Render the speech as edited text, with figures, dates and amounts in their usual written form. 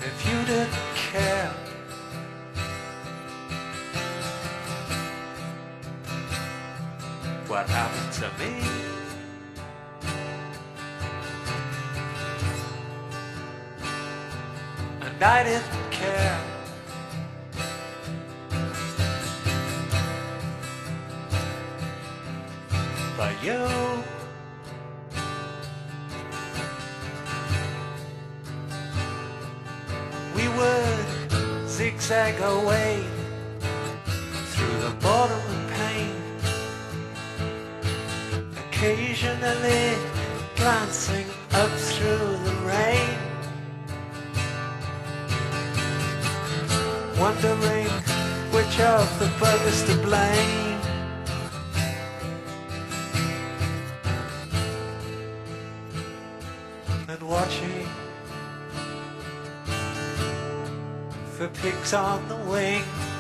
if you didn't care. What happened to me? And I didn't care. But you, we would zigzag away through the bottom of pain, occasionally glancing up through the rain, wondering which of the buggers to blame. And watching for pigs on the wing.